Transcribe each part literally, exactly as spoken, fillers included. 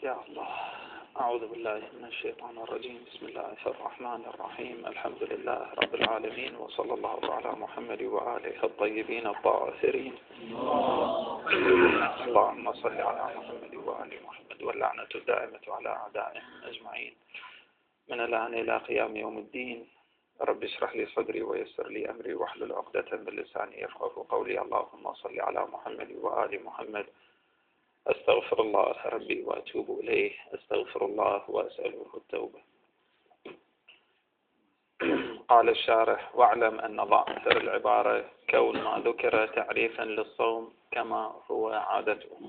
يا الله. أعوذ بالله من الشيطان الرجيم. بسم الله الرحمن الرحيم. الحمد لله رب العالمين، وصلى الله على محمد وآله الطيبين الطاهرين. اللهم صل على محمد وآل محمد، واللعنة الدائمة على أعدائهم أجمعين من الآن إلى قيام يوم الدين. رب اشرح لي صدري ويسر لي أمري واحلل عقدة من لساني يفقهوا قولي. اللهم صل على محمد وآل محمد. أستغفر الله ربي وأتوب إليه، أستغفر الله وأسأله التوبة. قال الشارح: واعلم أن ظاهر العبارة كون ما ذكر تعريفا للصوم كما هو عادته.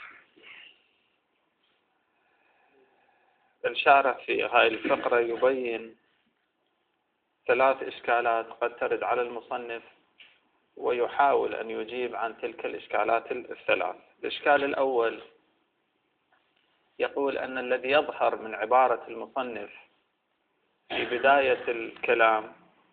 الشارح في هذه الفقرة يبين ثلاث إشكالات قد ترد على المصنف، ويحاول أن يجيب عن تلك الإشكالات الثلاث. الإشكال الأول يقول أن الذي يظهر من عبارة المصنف في بداية الكلام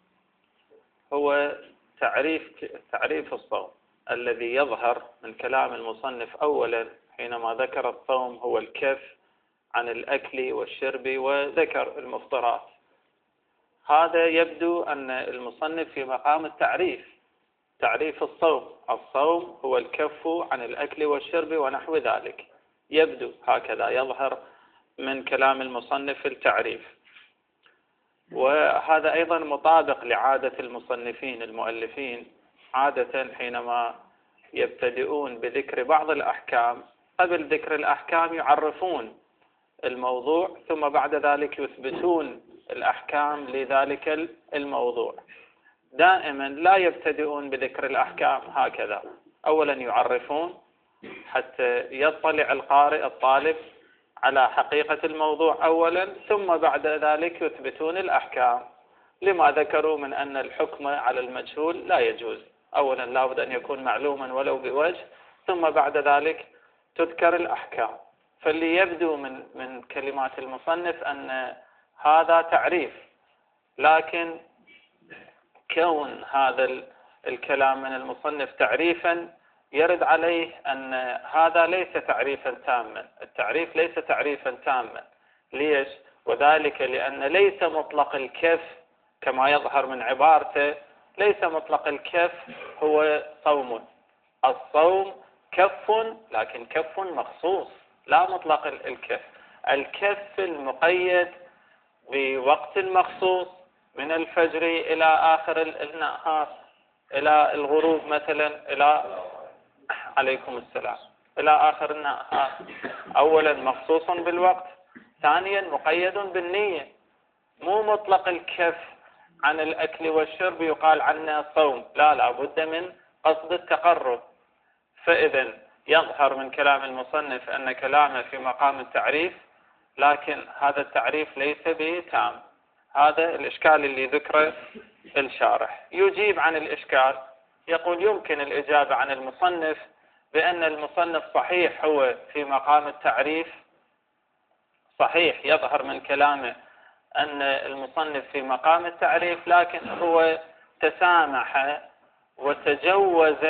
هو تعريف تعريف الصوم. الذي يظهر من كلام المصنف أولا حينما ذكر الصوم هو الكف عن الأكل والشرب وذكر المفطرات. هذا يبدو أن المصنف في مقام التعريف، تعريف الصوم. الصوم هو الكف عن الأكل والشرب ونحو ذلك، يبدو هكذا يظهر من كلام المصنف التعريف. وهذا أيضا مطابق لعادة المصنفين المؤلفين، عادة حينما يبتدئون بذكر بعض الأحكام قبل ذكر الأحكام يعرفون الموضوع، ثم بعد ذلك يثبتون الأحكام لذلك الموضوع. دائما لا يبتدئون بذكر الأحكام هكذا، أولا يعرفون حتى يطلع القارئ الطالب على حقيقة الموضوع أولا، ثم بعد ذلك يثبتون الأحكام لما ذكروا من أن الحكم على المجهول لا يجوز. أولا لا بد أن يكون معلوما ولو بوجه، ثم بعد ذلك تذكر الأحكام. فاللي يبدو من من كلمات المصنف أن هذا تعريف، لكن كون هذا الكلام من المصنف تعريفا يرد عليه أن هذا ليس تعريفا تاما. التعريف ليس تعريفا تاما. ليش؟ وذلك لأن ليس مطلق الكف كما يظهر من عبارته، ليس مطلق الكف هو صوم. الصوم كف، لكن كف مخصوص، لا مطلق الكف. الكف المقيد بوقت مخصوص من الفجر إلى آخر النهار، إلى الغروب مثلا، إلى عليكم السلام إلى آخر النهار. أولا مخصوص بالوقت، ثانيا مقيد بالنية. مو مطلق الكف عن الأكل والشرب يقال عنه صوم، لا لا بد من قصد التقرب. فإذا يظهر من كلام المصنف أن كلامه في مقام التعريف، لكن هذا التعريف ليس بتام. هذا الإشكال اللي ذكره الشارح. يجيب عن الإشكال، يقول يمكن الإجابة عن المصنف بأن المصنف صحيح هو في مقام التعريف، صحيح يظهر من كلامه أن المصنف في مقام التعريف، لكن هو تسامح وتجوز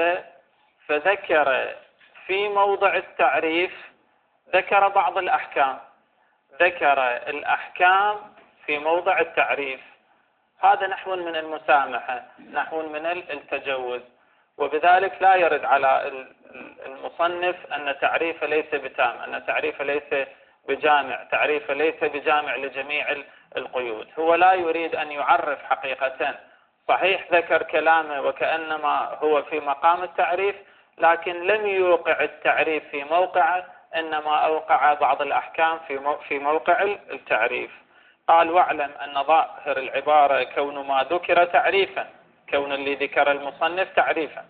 فذكر في موضع التعريف، ذكر بعض الأحكام، ذكر الأحكام في موضع التعريف. هذا نحو من المسامحة، نحو من التجوز، وبذلك لا يرد على المصنف أن تعريف ليس بتام، أن تعريف ليس بجامع، تعريف ليس بجامع لجميع القيود. هو لا يريد أن يعرف حقيقة. صحيح ذكر كلامه وكأنما هو في مقام التعريف، لكن لم يوقع التعريف في موقعه، إنما أوقع بعض الأحكام في موقع التعريف. قال: واعلم أن ظاهر العبارة كون ما ذكر تعريفا، كون اللي ذكر المصنف تعريفا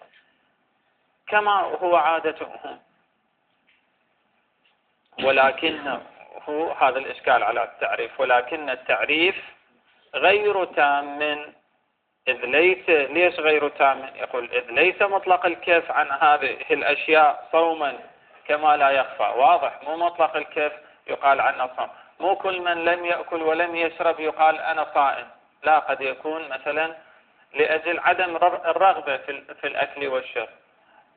كما هو عادته، ولكنه هو هذا الإشكال على التعريف، ولكن التعريف غير تام. إذ ليس ليش غير تام؟ يقول: إذ ليس مطلق الكف عن هذه الأشياء صوما كما لا يخفى. واضح، مو مطلق الكف يقال عنه صوم. مو كل من لم يأكل ولم يشرب يقال أنا صائم، لا، قد يكون مثلا لأجل عدم الرغبة في الأكل والشرب.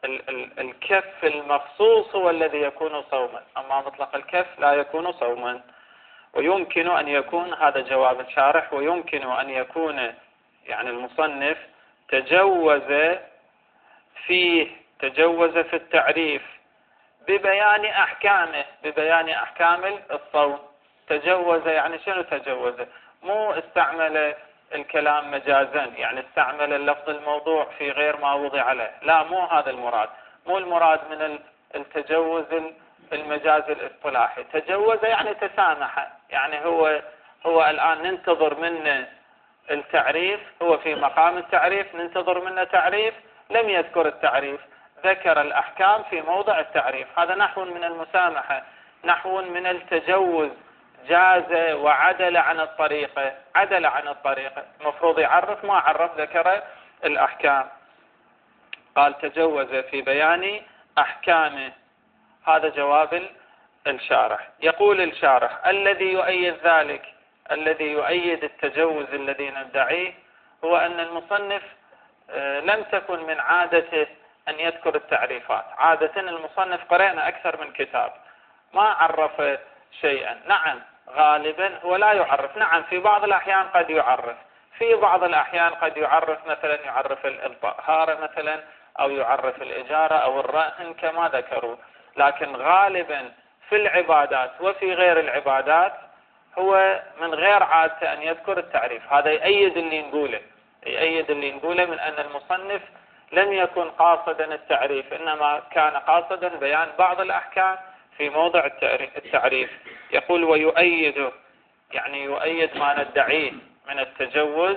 ال ال الكف المخصوص هو الذي يكون صوما، أما مطلق الكف لا يكون صوما. ويمكن أن يكون، هذا جواب الشارح، ويمكن أن يكون يعني المصنف تجوز فيه تجوز في التعريف ببيان أحكامه، ببيان أحكام الصوم. تجوز يعني شنو تجوز؟ مو استعمل الكلام مجازا، يعني استعمل اللفظ الموضوع في غير ما وضع له، لا، مو هذا المراد. مو المراد من التجوز المجاز الاصطلاحي. تجوز يعني تسامح، يعني هو هو الآن ننتظر منه التعريف، هو في مقام التعريف ننتظر منه تعريف، لم يذكر التعريف، ذكر الأحكام في موضع التعريف. هذا نحو من المسامحة، نحو من التجوز، جاز وعدل عن الطريقة، عدل عن الطريقة، المفروض يعرف ما عرف، ذكر الأحكام. قال تجوز في بيان أحكامه. هذا جواب الشارح. يقول الشارح: الذي يؤيد ذلك، الذي يؤيد التجوز الذي ندعيه، هو أن المصنف لم تكن من عادته أن يذكر التعريفات. عادة المصنف قرأنا أكثر من كتاب ما عرف شيئا. نعم غالبا هو لا يعرف، نعم في بعض الأحيان قد يعرف، في بعض الأحيان قد يعرف، مثلا يعرف الطهارة مثلا، أو يعرف الإجارة أو الرهن كما ذكروا. لكن غالبا في العبادات وفي غير العبادات هو من غير عادته أن يذكر التعريف. هذا يؤيد اللي نقوله، يؤيد اللي نقوله من أن المصنف لم يكن قاصدا التعريف، إنما كان قاصدا بيان بعض الأحكام في موضع التعريف. يقول: ويؤيد، يعني يؤيد ما ندعيه من التجوز،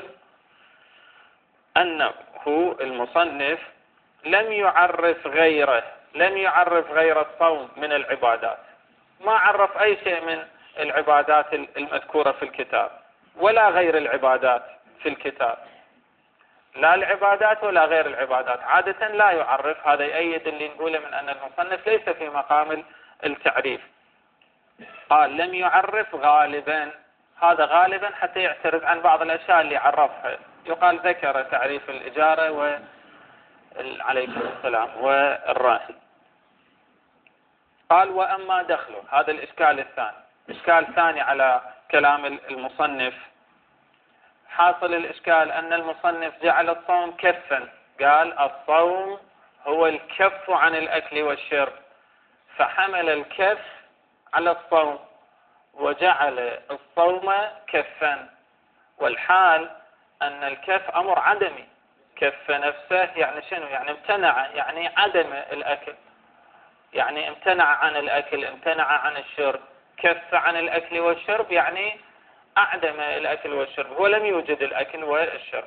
أنه المصنف لم يعرف غيره، لم يعرف غير الصوم من العبادات، ما عرف أي شيء من العبادات المذكورة في الكتاب، ولا غير العبادات في الكتاب، لا العبادات ولا غير العبادات، عادة لا يعرف. هذا يؤيد اللي نقوله من أن المصنف ليس في مقام التعريف. قال لم يعرف غالبا، هذا غالبا حتى يعترف عن بعض الأشياء اللي عرفها. يقال ذكر تعريف الإجارة و عليكم السلام والرهن. قال: وأما دخله، هذا الإشكال الثاني، إشكال ثاني على كلام المصنف. حاصل الإشكال أن المصنف جعل الصوم كفا، قال الصوم هو الكف عن الأكل والشرب، فحمل الكف على الصوم وجعل الصوم كفا، والحال أن الكف أمر عدمي. كف نفسه يعني شنو؟ يعني امتنع، يعني عدم الأكل، يعني امتنع عن الأكل، امتنع عن الشرب. كف عن الأكل والشرب يعني أعدم الأكل والشرب، هو لم يوجد الأكل والشرب.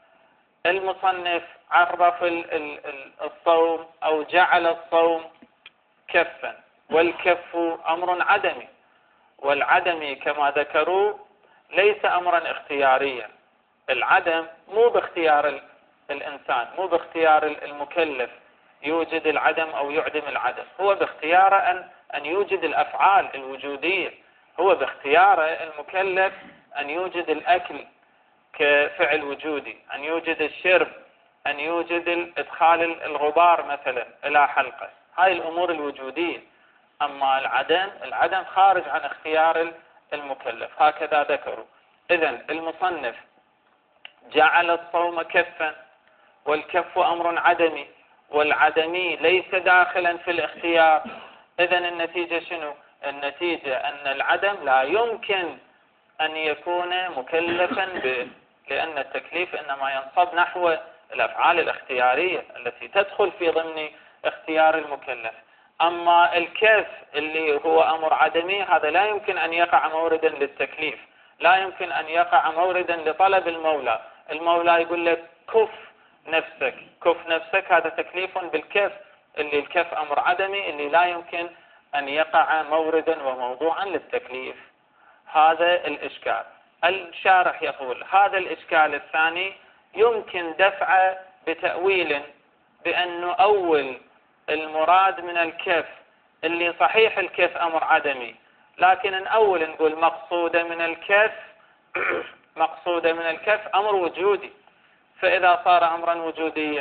المصنف عرف الصوم أو جعل الصوم كفا، والكف أمر عدمي، والعدمي كما ذكروا ليس أمرا اختياريا. العدم مو باختيار الإنسان، مو باختيار المكلف يوجد العدم أو يعدم العدم، هو باختياره أن أن يوجد الأفعال الوجودية، هو باختياره المكلف أن يوجد الأكل كفعل وجودي، أن يوجد الشرب، أن يوجد إدخال الغبار مثلا إلى حلقة، هاي الأمور الوجودية. أما العدم، العدم خارج عن اختيار المكلف، هكذا ذكروا. إذن المصنف جعل الصوم كفا، والكف أمر عدمي، والعدمي ليس داخلا في الاختيار. إذن النتيجة شنو؟ النتيجة أن العدم لا يمكن أن يكون مكلفا به، لأن التكليف إنما ينصب نحو الأفعال الاختيارية التي تدخل في ضمن اختيار المكلف. أما الكف اللي هو أمر عدمي، هذا لا يمكن أن يقع موردا للتكليف، لا يمكن أن يقع موردا لطلب المولى. المولى يقول لك كف نفسك، كف نفسك، هذا تكليف بالكف، اللي الكف أمر عدمي اللي لا يمكن أن يقع موردا وموضوعا للتكليف. هذا الإشكال. الشارح يقول هذا الإشكال الثاني يمكن دفعه بتأويل، بأنه أول المراد من الكف اللي صحيح الكف أمر عدمي، لكن نأول نقول مقصود من الكف مقصود من الكف أمر وجودي، فإذا صار أمرا وجوديا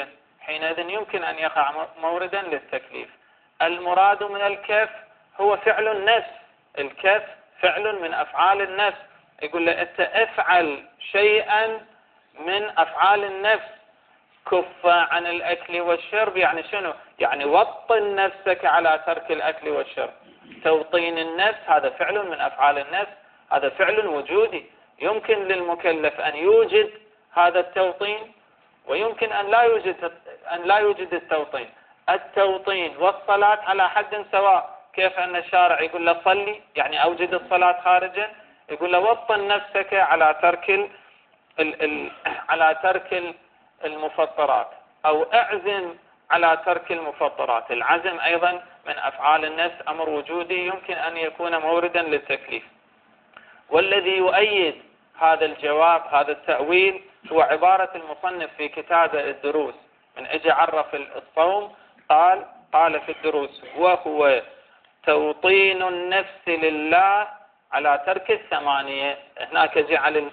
حينئذ يمكن أن يقع موردا للتكليف. المراد من الكف هو فعل النفس، الكف فعل من أفعال النفس. يقول له أنت افعل شيئا من أفعال النفس، كف عن الأكل والشرب، يعني شنو؟ يعني وطن نفسك على ترك الأكل والشرب. توطين النفس هذا فعل من أفعال النفس، هذا فعل وجودي، يمكن للمكلف أن يوجد هذا التوطين ويمكن أن لا يوجد أن لا يوجد التوطين. التوطين والصلاة على حد سواء. كيف أن الشارع يقول له صلي يعني أوجد الصلاة خارجا، يقول له وطن نفسك على ترك ال ال ال على ترك المفطرات، أو أعزم على ترك المفطرات. العزم أيضا من أفعال النفس، أمر وجودي يمكن أن يكون موردا للتكليف. والذي يؤيد هذا الجواب هذا التأويل هو عبارة المصنف في كتاب الدروس. من اجى عرف الصوم قال قال في الدروس: وهو توطين النفس لله على ترك الثمانية. هناك جعل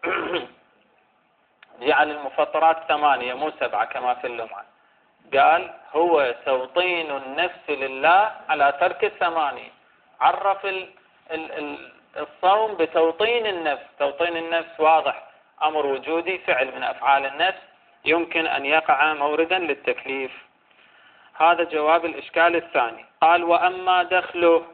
جعل المفطرات ثمانية مو سبعة كما في اللمعة. قال هو توطين النفس لله على ترك الثمانية. عرف ال ال ال الصوم بتوطين النفس. توطين النفس واضح، أمر وجودي، فعل من أفعال النفس، يمكن أن يقع موردا للتكليف. هذا جواب الإشكال الثاني. قال: وأما دخله،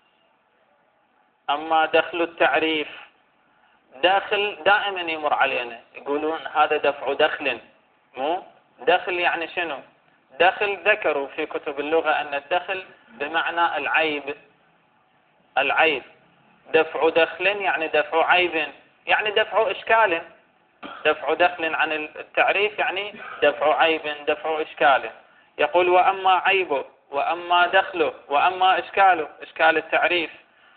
أما دخل التعريف. داخل دائما يمر علينا يقولون هذا دفع دخل، مو دخل يعني شنو؟ دخل ذكروا في كتب اللغة أن الدخل بمعنى العيب. العيب دفع دخل يعني دفع عيب، يعني دفع إشكال. دفع دخل عن التعريف يعني دفع عيب، دفع إشكال. يقول: وأما عيبه وأما دخله وأما إشكاله، إشكال التعريف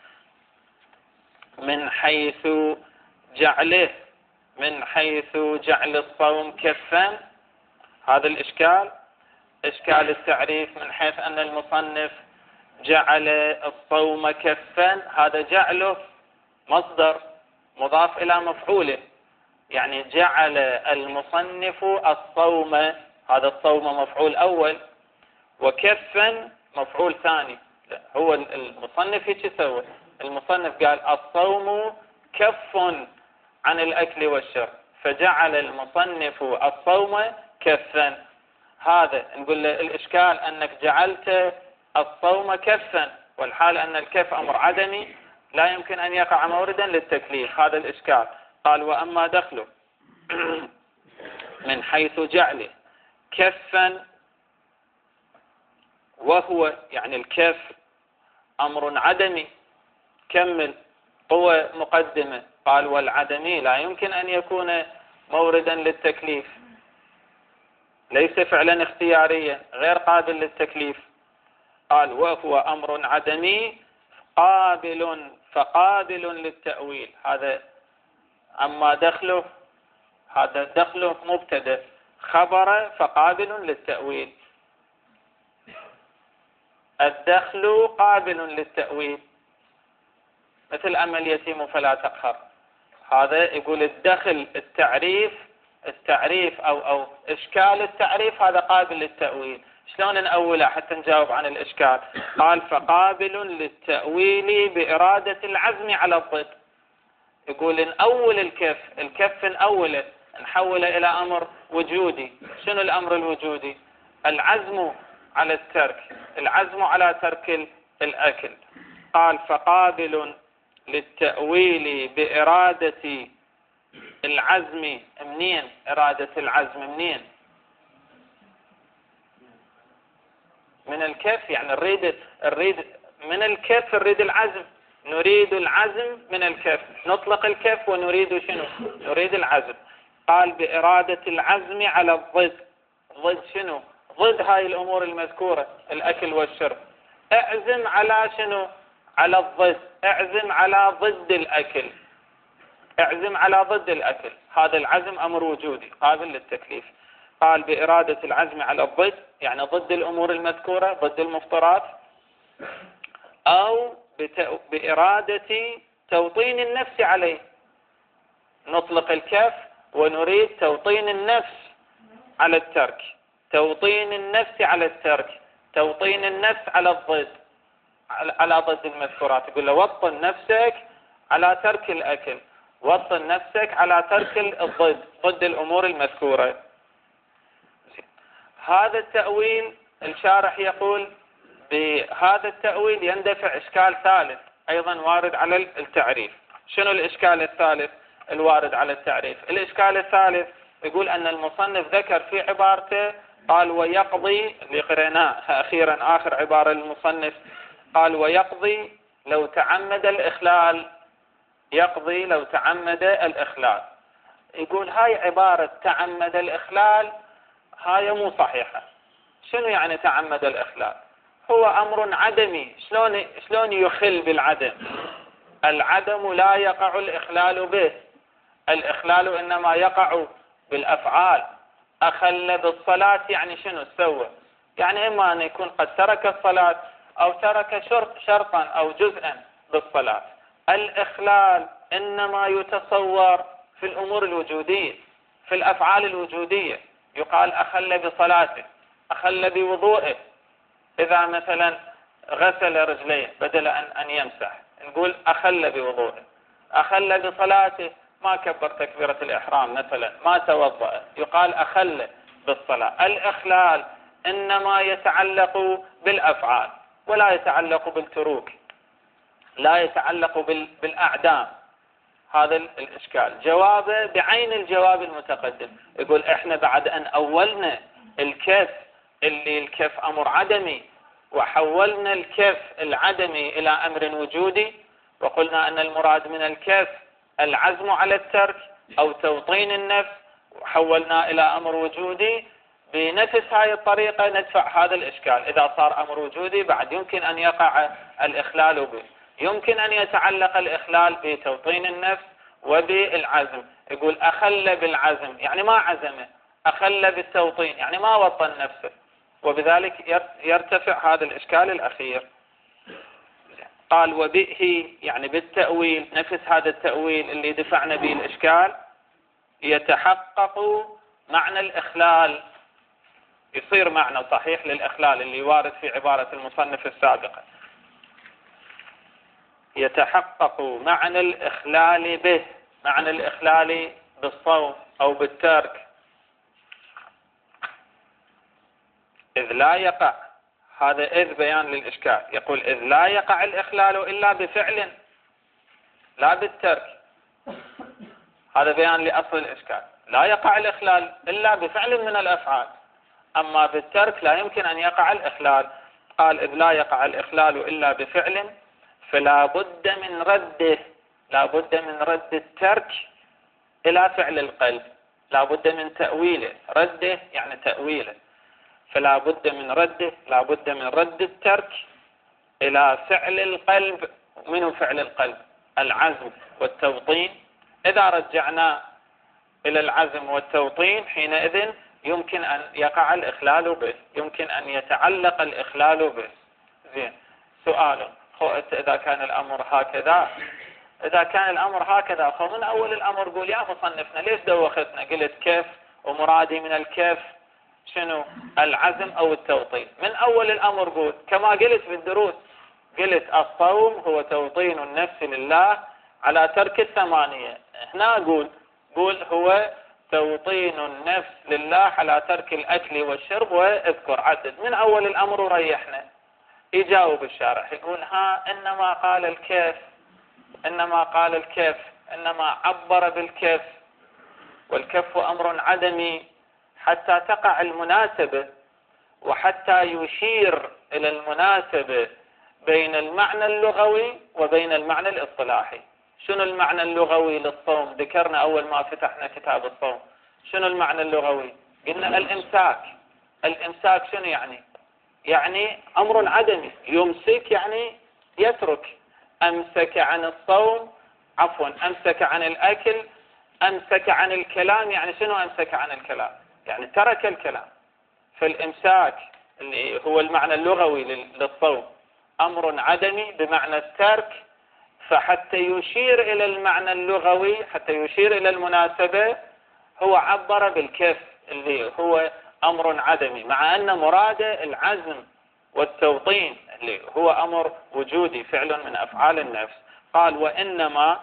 من حيث جعله، من حيث جعل الصوم كفا. هذا الإشكال إشكال التعريف من حيث أن المصنف جعل الصوم كفا. هذا جعله مصدر مضاف إلى مفعوله، يعني جعل المصنف الصوم، هذا الصوم مفعول أول، وكفا مفعول ثاني. هو المصنف هيك سوى، المصنف قال الصوم كف عن الأكل والشرب، فجعل المصنف الصوم كفا. هذا نقول له الإشكال أنك جعلت الصوم كفا، والحال أن الكف أمر عدمي لا يمكن أن يقع موردا للتكليف. هذا الإشكال. قال: وأما دخله من حيث جعله كفا، وهو يعني الكف أمر عدمي. كمل قوة مقدمة. قال: والعدمي لا يمكن أن يكون موردا للتكليف، ليس فعلا اختياريا غير قابل للتكليف. قال: وهو أمر عدمي قابل، فقابل للتأويل. هذا أما دخله، هذا دخله مبتدأ، خبر فقابل للتأويل. الدخل قابل للتأويل، مثل أما اليتيم فلا تقهر. هذا يقول الدخل التعريف التعريف أو أو إشكال التعريف هذا قابل للتأويل. شلون نأوله حتى نجاوب عن الإشكال؟ قال: فقابل للتأويل بإرادة العزم على الضد. يقول نأول الكف، الكف نأوله نحوله إلى أمر وجودي. شنو الأمر الوجودي؟ العزم على الترك، العزم على ترك الأكل. قال: فقابل للتأويل بإرادة العزم. منين إرادة العزم؟ منين؟ من الكف، يعني نريد نريد من الكف نريد العزم، نريد العزم من الكف، نطلق الكف ونريد شنو؟ نريد العزم. قال: بإرادة العزم على الضد. ضد شنو؟ ضد هاي الأمور المذكورة، الأكل والشرب. اعزم على شنو؟ على الضد. اعزم على ضد الأكل، اعزم على ضد الأكل. هذا العزم أمر وجودي قابل للتكليف. قال: بإرادة العزم على الضد، يعني ضد الأمور المذكورة، ضد المفطرات، أو بإرادة توطين النفس عليه. نطلق الكف ونريد توطين النفس على الترك. توطين النفس على الترك، توطين النفس على الضد، على ضد المذكورات. يقول له وطن نفسك على ترك الأكل، وطن نفسك على ترك الضد، ضد الأمور المذكورة. هذا التأويل الشارح يقول بهذا التأويل يندفع إشكال ثالث أيضا وارد على التعريف. شنو الإشكال الثالث الوارد على التعريف؟ الإشكال الثالث يقول أن المصنف ذكر في عبارته قال ويقضي، اللي قرأناه أخيرا آخر عبارة للمصنف، قال ويقضي لو تعمد الإخلال، يقضي لو تعمد الإخلال. يقول هاي عبارة تعمد الإخلال هاي مو صحيحة. شنو يعني تعمد الإخلال؟ هو أمر عدمي، شلون شلون يخل بالعدم؟ العدم لا يقع الإخلال به، الإخلال إنما يقع بالأفعال. أخل بالصلاة يعني شنو سوى؟ يعني إما أن يكون قد ترك الصلاة أو ترك شرط شرطا أو جزءا بالصلاة. الإخلال إنما يتصور في الأمور الوجودية، في الأفعال الوجودية. يقال أخل بصلاته، أخل بوضوئه. إذا مثلا غسل رجليه بدل أن أن يمسح نقول أخل بوضوئه. أخل بصلاته، ما كبر تكبيرة الإحرام مثلا، ما توضأ، يقال أخل بالصلاة. الإخلال إنما يتعلق بالأفعال ولا يتعلق بالتروك، لا يتعلق بالأعدام. هذا الإشكال جوابه بعين الجواب المتقدم. يقول إحنا بعد أن أولنا الكف اللي الكف أمر عدمي وحولنا الكف العدمي إلى أمر وجودي، وقلنا أن المراد من الكف العزم على الترك أو توطين النفس، وحولنا إلى أمر وجودي. بنفس هاي الطريقة ندفع هذا الإشكال. إذا صار أمر وجودي بعد يمكن أن يقع الإخلال به، يمكن أن يتعلق الإخلال بتوطين النفس وبالعزم. يقول أخل بالعزم يعني ما عزمه، أخل بالتوطين يعني ما وطن نفسه، وبذلك يرتفع هذا الإشكال الأخير. قال وبه يعني بالتأويل، نفس هذا التأويل اللي دفعنا به الإشكال، يتحقق معنى الإخلال، يصير معنى صحيح للإخلال اللي وارد في عبارة المصنف السابقة. يتحقق معنى الإخلال به، معنى الإخلال بالصوم أو بالترك، إذ لا يقع. هذا إذ بيان للإشكال. يقول إذ لا يقع الإخلال إلا بفعل لا بالترك. هذا بيان لأصل الإشكال. لا يقع الإخلال إلا بفعل من الأفعال، أما بالترك لا يمكن أن يقع الإخلال. قال إذ لا يقع الإخلال إلا بفعل فلا بد من رده، لا بد من رد الترك إلى فعل القلب، لا بد من تأويله. رده يعني تأويله، فلا بد من رده، لا بد من رد الترك إلى فعل القلب. منه فعل القلب؟ العزم والتوطين. إذا رجعنا إلى العزم والتوطين حينئذ يمكن أن يقع الإخلال به، يمكن أن يتعلق الإخلال به. زين، سؤال إذا كان الأمر هكذا، إذا كان الأمر هكذا فمن أول الأمر قول يا مصنفنا ليش دوختنا؟ قلت كيف ومرادي من الكيف شنو؟ العزم أو التوطين. من أول الأمر قول كما قلت في الدروس، قلت الصوم هو توطين النفس لله على ترك الثمانية. هنا قول قول هو توطين النفس لله على ترك الأكل والشرب، واذكر عدد من أول الأمر وريحنا. يجاوب الشارح يقول ها إنما قال الكيف، إنما قال الكيف، إنما عبر بالكيف، والكف أمر عدمي حتى تقع المناسبة وحتى يشير إلى المناسبة بين المعنى اللغوي وبين المعنى الاصطلاحي. شنو المعنى اللغوي للصوم؟ ذكرنا أول ما فتحنا كتاب الصوم. شنو المعنى اللغوي؟ قلنا الإمساك. الإمساك شنو يعني؟ يعني أمر عدمي، يمسك يعني يترك. أمسك عن الصوم، عفوا أمسك عن الأكل، أمسك عن الكلام. يعني شنو أمسك عن الكلام؟ يعني ترك الكلام. فالإمساك اللي هو المعنى اللغوي للصوم أمر عدمي بمعنى الترك، فحتى يشير إلى المعنى اللغوي، حتى يشير إلى المناسبة، هو عبر بالكف اللي هو أمر عدمي، مع أن مراده العزم والتوطين اللي هو أمر وجودي فعل من أفعال النفس. قال وإنما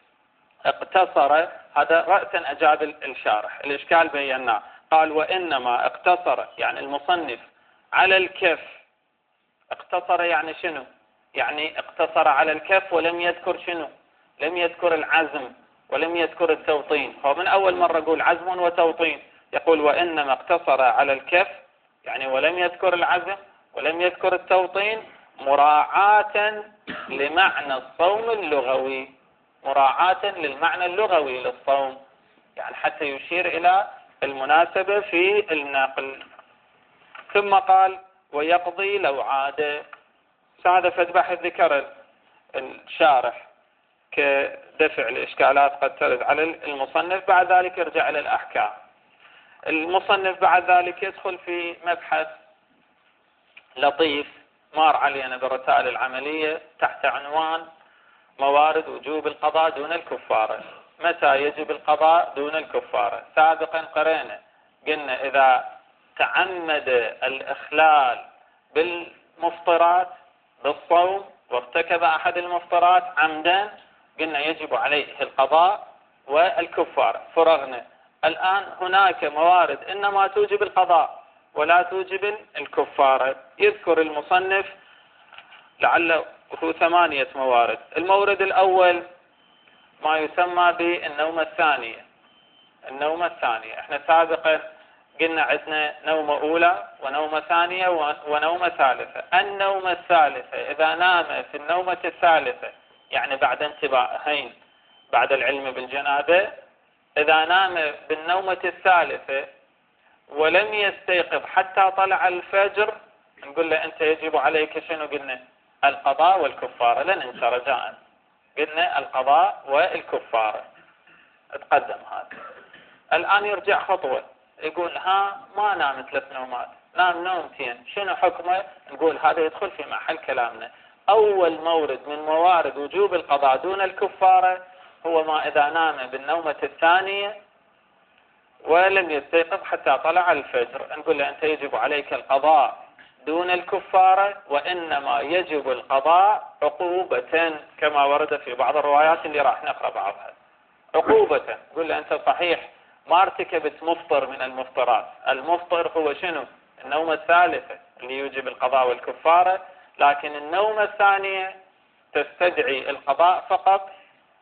اقتصر، هذا رأسا أجاب الشارح، الإشكال بيناه. قال وإنما اقتصر يعني المصنف على الكف. اقتصر يعني شنو؟ يعني اقتصر على الكف ولم يذكر شنو؟ لم يذكر العزم ولم يذكر التوطين. هو من أول مرة يقول عزم وتوطين، يقول وإنما اقتصر على الكف يعني ولم يذكر العزم ولم يذكر التوطين مراعاة لمعنى الصوم اللغوي، مراعاة للمعنى اللغوي للصوم، يعني حتى يشير إلى المناسبة في النقل. ثم قال ويقضي لو عاد. هذا فد بحث ذكر الشارح كدفع الإشكالات قد ترد على المصنف. بعد ذلك يرجع إلى الأحكام. المصنف بعد ذلك يدخل في مبحث لطيف مار علينا بالرسائل العملية تحت عنوان موارد وجوب القضاء دون الكفارة. متى يجب القضاء دون الكفارة؟ سابقا قرأنا قلنا إذا تعمد الإخلال بالمفطرات بالصوم وارتكب أحد المفطرات عمدا قلنا يجب عليه القضاء والكفارة. فرغنا. الآن هناك موارد إنما توجب القضاء ولا توجب الكفارة. يذكر المصنف لعله ثمانية موارد. المورد الأول ما يسمى بالنومة الثانية. النومة الثانية احنا سابقا قلنا عندنا نومة أولى ونومة ثانية ونومة ثالثة. النومة الثالثة إذا نام في النومة الثالثة يعني بعد انتباهين بعد العلم بالجنابة، إذا نام بالنومة الثالثة ولم يستيقظ حتى طلع الفجر نقول له أنت يجب عليك شنو؟ قلنا القضاء والكفارة. لن ننسى رجاء قلنا القضاء والكفارة. تقدم هذا. الآن يرجع خطوة يقول ها ما نام ثلاث نومات، نام نومتين، شنو حكمه؟ نقول هذا يدخل في محل كلامنا. أول مورد من موارد وجوب القضاء دون الكفارة هو ما إذا نام بالنومة الثانية ولم يستيقظ حتى طلع الفجر نقول له أنت يجب عليك القضاء دون الكفارة، وإنما يجب القضاء عقوبة كما ورد في بعض الروايات اللي راح نقرأ بعضها. عقوبة نقول له أنت صحيح ما ارتكبت مفطر من المفطرات، المفطر هو شنو؟ النومة الثالثة اللي يوجب القضاء والكفارة، لكن النومة الثانية تستدعي القضاء فقط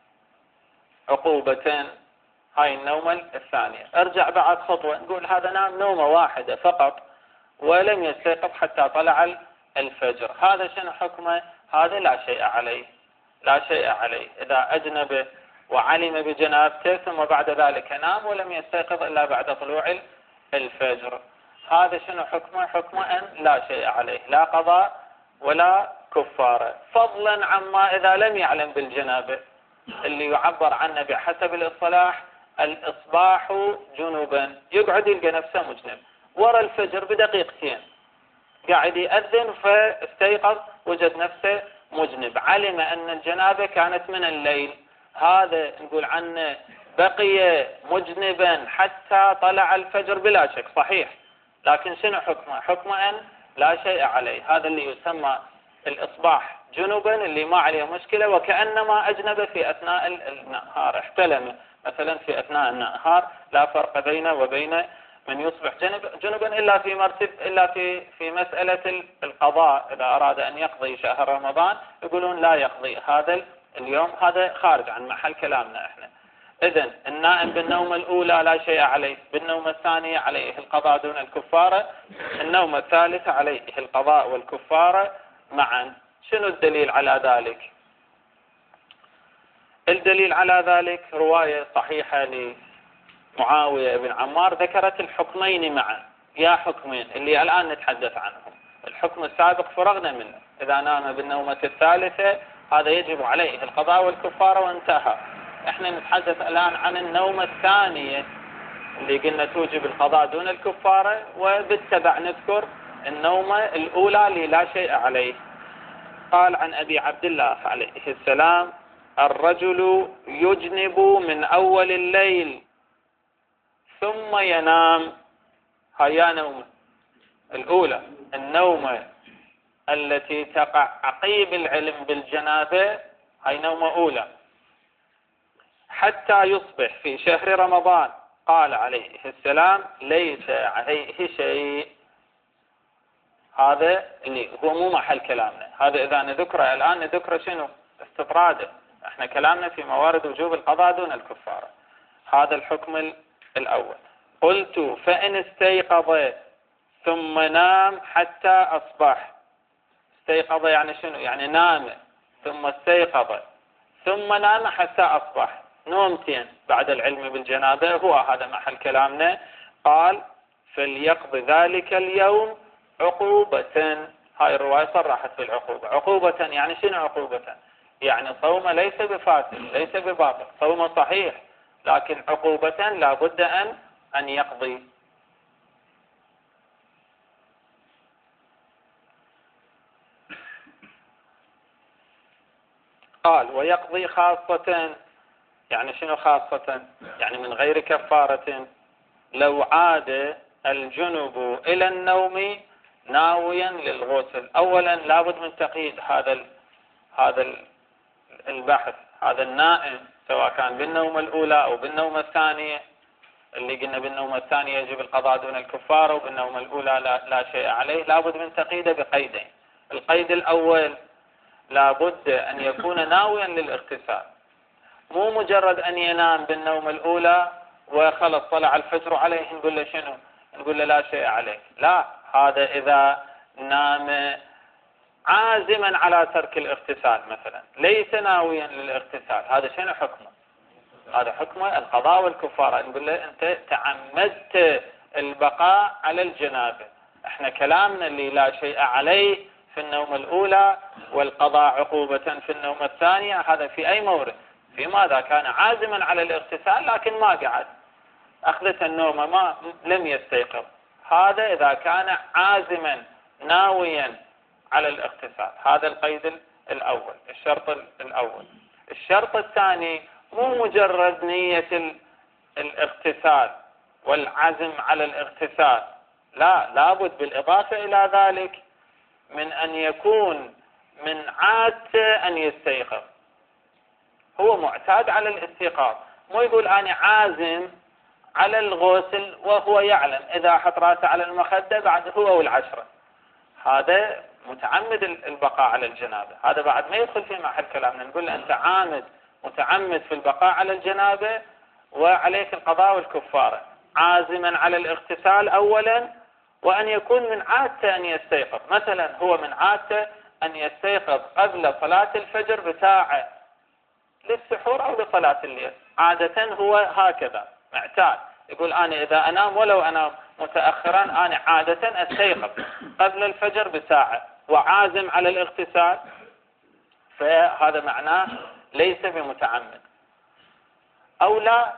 عقوبة. هاي النومة الثانية. ارجع بعد خطوة نقول هذا نام نومة واحدة فقط ولم يستيقظ حتى طلع الفجر، هذا شنو حكمه؟ هذا لا شيء عليه، لا شيء عليه. إذا أجنب وعلم بجنابته ثم بعد ذلك نام ولم يستيقظ إلا بعد طلوع الفجر، هذا شنو حكمه؟ حكمه أن لا شيء عليه، لا قضاء ولا كفارة. فضلا عما إذا لم يعلم بالجنابة اللي يعبر عنه بحسب الإصطلاح الإصباح جنوبا، يقعد يلقى نفسه مجنب ورا الفجر بدقيقتين قاعد يأذن فاستيقظ وجد نفسه مجنب، علم أن الجنابة كانت من الليل، هذا نقول عنه بقي مجنبا حتى طلع الفجر بلا شك صحيح، لكن شنو حكمه؟ حكمه أن لا شيء عليه. هذا اللي يسمى الإصباح جنوبا اللي ما عليه مشكلة، وكأنما أجنب في أثناء النهار، احتلم مثلا في أثناء النهار، لا فرق بينه وبين من يصبح جنب جنبا إلا في مرتب إلا في في مسألة القضاء. إذا أراد أن يقضي شهر رمضان يقولون لا يقضي هذا اليوم، هذا خارج عن محل كلامنا احنا. إذن النائم بالنومة الأولى لا شيء عليه، بالنومة الثانية عليه القضاء دون الكفارة، النومة الثالثة عليه القضاء والكفارة معا. شنو الدليل على ذلك؟ الدليل على ذلك رواية صحيحة لمعاوية بن عمار ذكرت الحكمين معا. يا حكمين اللي الآن نتحدث عنهم. الحكم السابق فرغنا منه، إذا نام بالنومة الثالثة هذا يجب عليه القضاء والكفارة وانتهى. احنا نتحدث الآن عن النومة الثانية اللي قلنا توجب القضاء دون الكفارة، وبالتبع نذكر النومة الأولى اللي لا شيء عليه. قال عن أبي عبد الله عليه السلام: الرجل يجنب من أول الليل ثم ينام. هيا نومة الأولى النومة التي تقع عقيب العلم بالجنابة، هي نومة أولى، حتى يصبح في شهر رمضان قال عليه السلام ليس عليه شيء. هذا اللي هو مو محل كلامنا، هذا إذا نذكره الآن نذكره شنو؟ استطراده. احنا كلامنا في موارد وجوب القضاء دون الكفارة. هذا الحكم الأول. قلت فإن استيقظ ثم نام حتى أصبح. استيقظ يعني شنو؟ يعني نام ثم استيقظ ثم نام حتى أصبح، نومتين بعد العلم بالجنابة، هو هذا محل كلامنا. قال فليقضي ذلك اليوم عقوبة. هاي الرواية صرحت بالعقوبة. عقوبة يعني شنو عقوبة؟ يعني صوم ليس بفاسد ليس بباطل، صوم صحيح، لكن عقوبة لا بد أن أن يقضي. قال ويقضي خاصة. يعني شنو خاصة؟ يعني من غير كفارة. لو عاد الجنب إلى النوم ناويا للغسل. أولا لابد من تقييد هذا ال هذا ال البحث. هذا النائم سواء كان بالنومة الأولى أو بالنومة الثانية، اللي قلنا بالنومة الثانية يجب القضاء دون الكفارة، وبالنومة الأولى لا, لا شيء عليه. لابد من تقييده بقيدين. القيد الأول لابد أن يكون ناويا للاغتسال، مو مجرد أن ينام بالنومة الأولى وخلص طلع الفجر عليه نقول له شنو؟ نقول له لا شيء عليك. لا، هذا إذا نام عازما على ترك الاغتسال مثلا، ليس ناويا للاغتسال، هذا شنو حكمه؟ هذا حكمه القضاء والكفارة. نقول له أنت تعمدت البقاء على الجنابة. احنا كلامنا اللي لا شيء عليه في النومة الأولى والقضاء عقوبة في النومة الثانية، هذا في أي مورد؟ في ماذا كان عازما على الاغتسال لكن ما قعد، أخذت النومة ما لم يستيقظ. هذا إذا كان عازما ناويا على الاغتسال. هذا القيد الأول، الشرط الأول. الشرط الثاني مو مجرد نية الاغتسال والعزم على الاغتسال، لا، لابد بالإضافة إلى ذلك من أن يكون من عادته أن يستيقظ. هو معتاد على الاستيقاظ، مو يقول أنا عازم على الغسل وهو يعلم إذا حط راسه على المخدة بعد هو والعشرة، هذا متعمد البقاء على الجنابة. هذا بعد ما يدخل في محل كلامنا، نقول له أنت عامد متعمد في البقاء على الجنابة وعليك القضاء والكفارة، عازما على الاغتسال أولا، وأن يكون من عادته أن يستيقظ. مثلا هو من عادته أن يستيقظ قبل صلاة الفجر بساعة للسحور أو لصلاة الليل، عادة هو هكذا معتاد. يقول أنا إذا أنام ولو أنام متأخرا أنا عادة أستيقظ قبل الفجر بساعة وعازم على الاغتسال، فهذا معناه ليس بمتعمد. أو لا،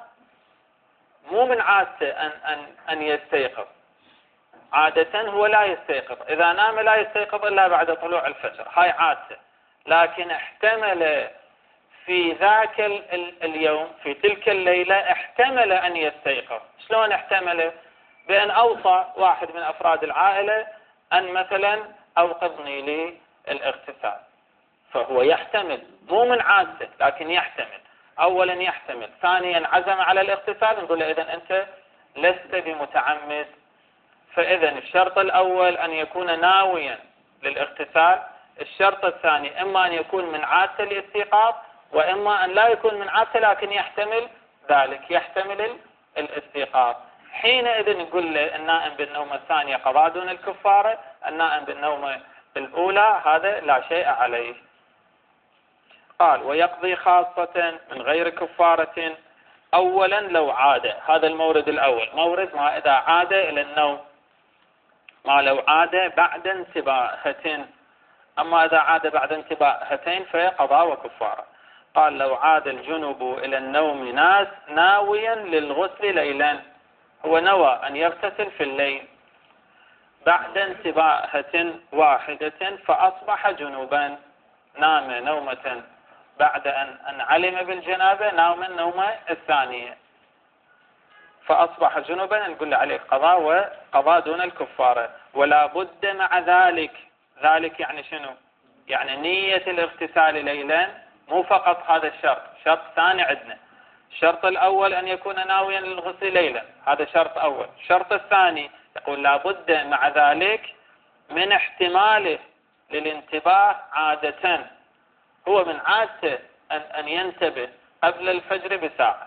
مو من عادته أن, أن, أن يستيقظ، عادة هو لا يستيقظ، إذا نام لا يستيقظ إلا بعد طلوع الفجر، هاي عادته، لكن احتمل في ذاك اليوم في تلك الليلة احتمل أن يستيقظ. شلون احتمل؟ بأن أوصى واحد من أفراد العائلة أن مثلا أوقظني للاغتسال، فهو يحتمل، مو من عادته لكن يحتمل. أولا يحتمل، ثانيا عزم على الاغتسال، نقول له إذن أنت لست بمتعمد. فإذا الشرط الأول أن يكون ناويا للاغتسال، الشرط الثاني إما أن يكون من عادته الاستيقاظ، وإما أن لا يكون من عادته لكن يحتمل ذلك، يحتمل الاستيقاظ. حينئذ نقول له النائم بالنومة الثانية قضاء دون الكفارة، النائم بالنومة الأولى هذا لا شيء عليه. قال ويقضي خاصة من غير كفارة. أولا لو عاد، هذا المورد الأول، مورد ما إذا عاد إلى النوم، ما لو عاد بعد انتباهة. أما إذا عاد بعد انتباهتين فقضاء وكفارة. قال لو عاد الجنب إلى النوم ناس ناويا للغسل ليلا، هو نوى أن يغتسل في الليل بعد انتباهة واحدة فأصبح جنوبا، نام نومة بعد أن علم بالجنابة، نام النومة الثانية فأصبح جنبا نقول عليه قضاء وقضاء دون الكفارة. ولا بد مع ذلك، ذلك يعني شنو؟ يعني نية الاغتسال ليلا، مو فقط هذا الشرط، شرط ثاني عندنا. الشرط الأول أن يكون ناويا للغسل ليلا، هذا شرط أول. الشرط الثاني يقول لا بد مع ذلك من احتماله للانتباه عادة، هو من عادته أن, أن ينتبه قبل الفجر بساعة.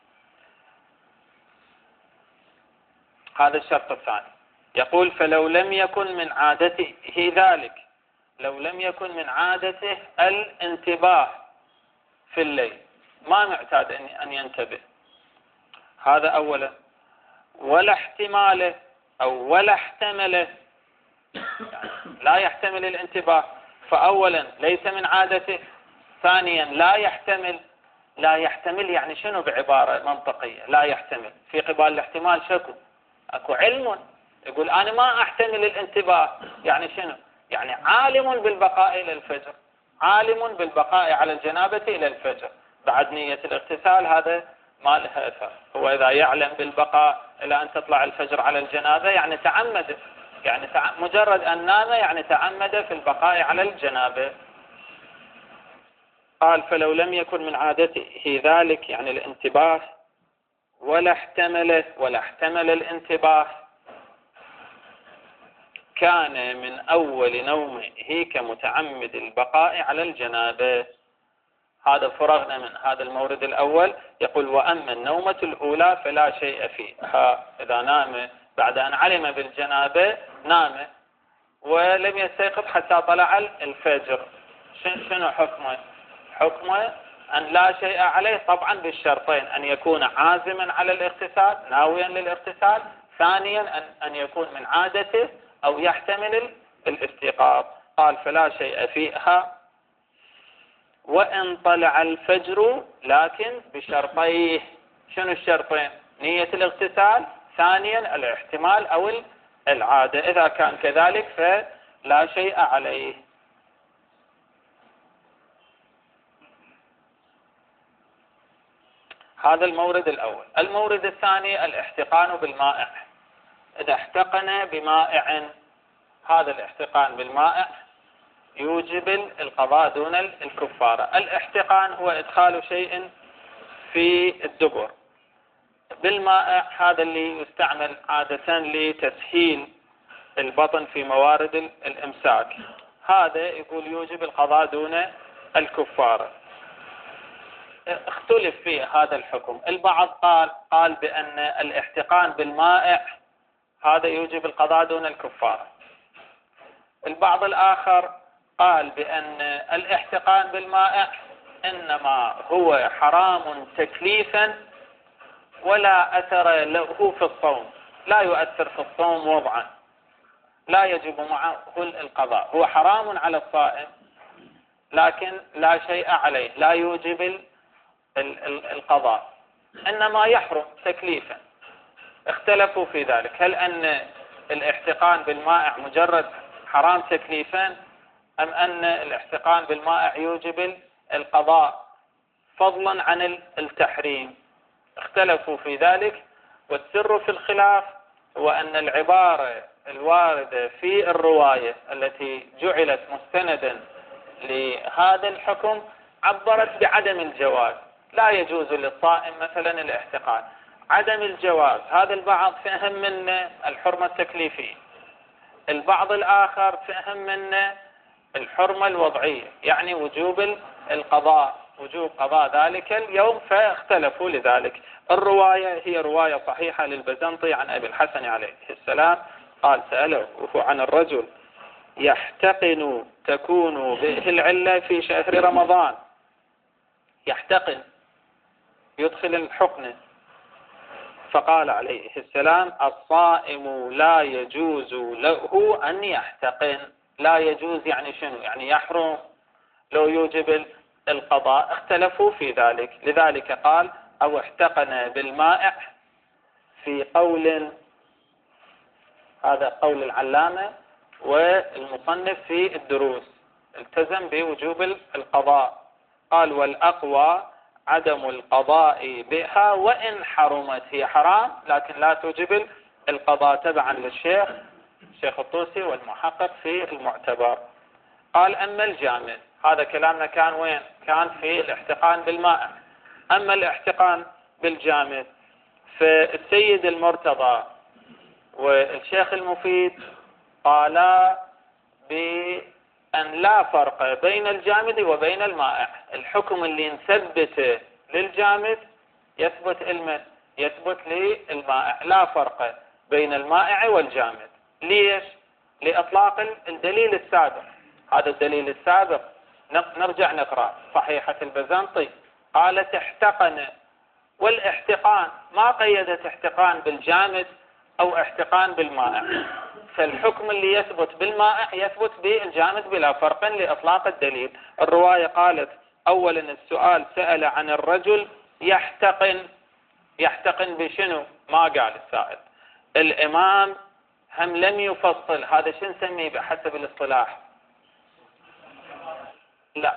هذا الشرط الثاني. يقول فلو لم يكن من عادته ذلك، لو لم يكن من عادته الانتباه في الليل، ما معتاد أن ينتبه، هذا أولا. ولا احتماله أو ولا احتمله، يعني لا يحتمل الانتباه، فأولا ليس من عادته، ثانيا لا يحتمل. لا يحتمل يعني شنو بعبارة منطقية؟ لا يحتمل في قبال الاحتمال شكو، اكو علم، يقول انا ما احتمل الانتباه، يعني شنو؟ يعني عالم بالبقاء الى الفجر، عالم بالبقاء على الجنابة الى الفجر، بعد نية الاغتسال هذا ما لها اثر. هو اذا يعلم بالبقاء الى ان تطلع الفجر على الجنابة يعني تعمد، يعني مجرد ان نام يعني تعمد في البقاء على الجنابة. قال فلو لم يكن من عادته ذلك يعني الانتباه، ولا احتمل ولا احتمل الانتباه، كان من أول نومه كمتعمد البقاء على الجنابة. هذا فرغنا من هذا المورد الأول. يقول وأما النومة الأولى فلا شيء فيها، إذا نام بعد أن علم بالجنابة نام ولم يستيقظ حتى طلع الفجر، شنو حكمه؟ حكمه أن لا شيء عليه، طبعا بالشرطين: أن يكون عازما على الاغتسال ناويا للاغتسال، ثانيا أن, أن يكون من عادته أو يحتمل الاستيقاظ. قال فلا شيء فيها وإن طلع الفجر، لكن بشرطيه. شنو الشرطين؟ نية الاغتسال، ثانيا الاحتمال أو العادة. إذا كان كذلك فلا شيء عليه. هذا المورد الأول. المورد الثاني الاحتقان بالمائع. إذا احتقن بمائع، هذا الاحتقان بالمائع يوجب القضاء دون الكفارة. الاحتقان هو إدخال شيء في الدبر بالمائع، هذا اللي يستعمل عادة لتسهيل البطن في موارد الإمساك، هذا يقول يوجب القضاء دون الكفارة. اختلف في هذا الحكم. البعض قال قال بأن الاحتقان بالمائع هذا يوجب القضاء دون الكفارة. البعض الآخر قال بأن الاحتقان بالمائع إنما هو حرام تكليفا ولا أثر له في الصوم، لا يؤثر في الصوم وضعا، لا يجب معه القضاء. هو حرام على الصائم لكن لا شيء عليه، لا يوجب القضاء، إنما يحرم تكليفا. اختلفوا في ذلك، هل أن الاحتقان بالمائع مجرد حرام تكليفا، أم أن الاحتقان بالمائع يوجب القضاء فضلا عن التحريم. اختلفوا في ذلك، والسر في الخلاف هو أن العبارة الواردة في الرواية التي جعلت مستندا لهذا الحكم عبرت بعدم الجواز، لا يجوز للصائم مثلا الاحتقان، عدم الجواز. هذا البعض فهم منه الحرمة التكليفية، البعض الآخر فهم منه الحرمة الوضعية، يعني وجوب القضاء، وجوب قضاء ذلك اليوم، فاختلفوا لذلك. الرواية هي رواية صحيحة للبزنطي عن أبي الحسن عليه السلام قال سأله عن الرجل يحتقن تكون به العلة في شهر رمضان، يحتقن يدخل الحقنة، فقال عليه السلام الصائم لا يجوز له أن يحتقن. لا يجوز يعني شنو؟ يعني يحرم، لو يوجب القضاء. اختلفوا في ذلك، لذلك قال أو احتقن بالمائع في قول، هذا قول العلامة والمصنف في الدروس، التزم بوجوب القضاء. قال والأقوى عدم القضاء بها وإن حرمت، هي حرام لكن لا توجب القضاء، تبعا للشيخ الشيخ الطوسي والمحقق في المعتبر. قال أما الجامد، هذا كلامنا كان وين؟ كان في الاحتقان بالمائع. أما الاحتقان بالجامد فالسيد المرتضى والشيخ المفيد قالا بأن لا فرق بين الجامد وبين المائع. الحكم اللي نثبته للجامد يثبت الماء يثبت للمائع، لا فرق بين المائع والجامد. ليش؟ لإطلاق الدليل السابق. هذا الدليل السابق نرجع نقرأ صحيحة البزنطي قالت احتقن، والاحتقان ما قيدت احتقان بالجامد أو احتقان بالمائع، فالحكم اللي يثبت بالمائع يثبت بالجامد بلا فرق لإطلاق الدليل. الرواية قالت أولا السؤال سأل عن الرجل يحتقن، يحتقن بشنو؟ ما قال السائل. الإمام هم لم يفصل هذا شو نسميه بحسب الاصطلاح؟ لا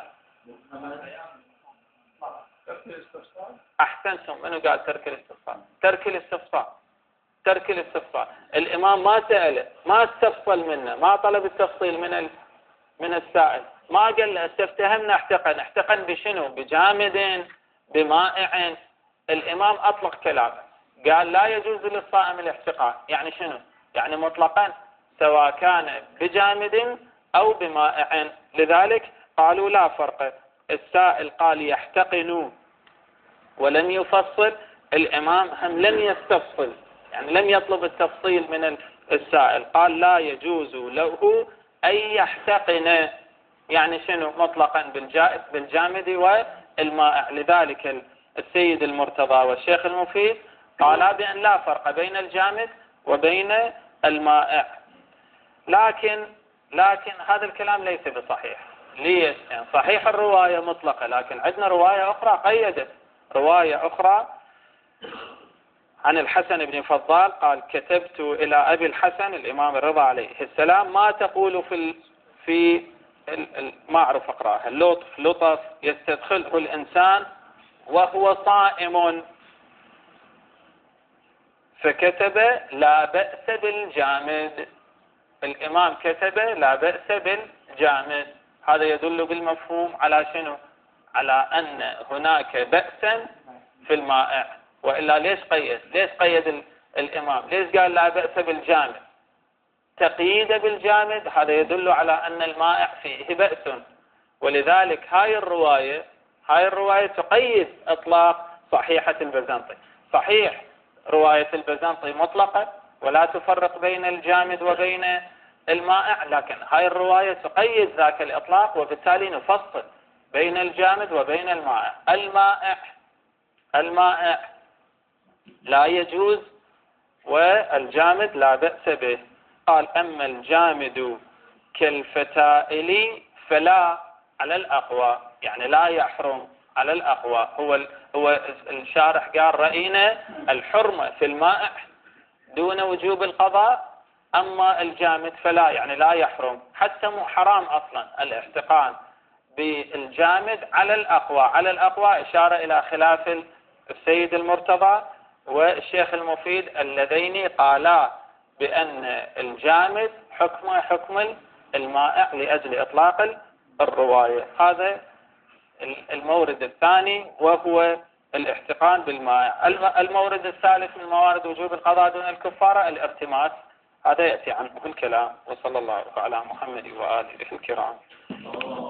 أحسنتم، منو قال ترك الاستفصال؟ ترك الاستفصال ترك الاستفصال. الإمام ما سأله، ما استفصل منه، ما طلب التفصيل من من السائل، ما قال له استفتهمنا احتقن، احتقن بشنو؟ بجامد بمائع. الإمام أطلق كلامه، قال لا يجوز للصائم الاحتقان. يعني شنو؟ يعني مطلقا سواء كان بجامد أو بمائع. لذلك قالوا لا فرق. السائل قال يحتقن ولم يفصل، الإمام هم لم يستفصل، يعني لم يطلب التفصيل من السائل، قال لا يجوز له أن يحتقن. يعني شنو؟ مطلقا بالجامد والمائع. لذلك السيد المرتضى والشيخ المفيد قالا بأن لا فرق بين الجامد وبين المائع. لكن لكن هذا الكلام ليس بصحيح. ليش؟ يعني صحيح الرواية مطلقة، لكن عندنا رواية أخرى قيدت، رواية أخرى عن الحسن بن فضال قال كتبت إلى أبي الحسن الإمام الرضا عليه السلام ما تقول في ال في ال ما أعرف أقرأها، اللطف لطف يستدخله الإنسان وهو صائم، فكتب لا بأس بالجامد. الإمام كتب لا بأس بالجامد، هذا يدل بالمفهوم على شنو؟ على أن هناك بأسا في المائع. وإلا ليش قيد؟ ليش قيد الإمام؟ ليش قال لا بأس بالجامد؟ تقييد بالجامد هذا يدل على أن المائع فيه بأس. ولذلك هاي الرواية هاي الرواية تقيد إطلاق صحيحة البزنطي. صحيح رواية البزنطي مطلقة ولا تفرق بين الجامد وبين المائع، لكن هاي الرواية تقيد ذاك الإطلاق، وبالتالي نفصل بين الجامد وبين المائع. المائع المائع لا يجوز والجامد لا بأس به. قال أما الجامد كالفتائل فلا على الأقوى، يعني لا يحرم على الأقوى. هو هو الشارح قال رأينا الحرمة في المائع دون وجوب القضاء، أما الجامد فلا، يعني لا يحرم، حتى مو حرام أصلا الاحتقان بالجامد على الأقوى. على الأقوى إشارة إلى خلاف السيد المرتضى والشيخ المفيد اللذين قالا بأن الجامد حكمه حكم المائع لأجل إطلاق الرواية. هذا المورد الثاني وهو الاحتقان بالمائع. المورد الثالث من موارد وجوب القضاء دون الكفارة الارتماس، هذا يأتي عنه الكلام. وصلى الله على محمد وآله الكرام.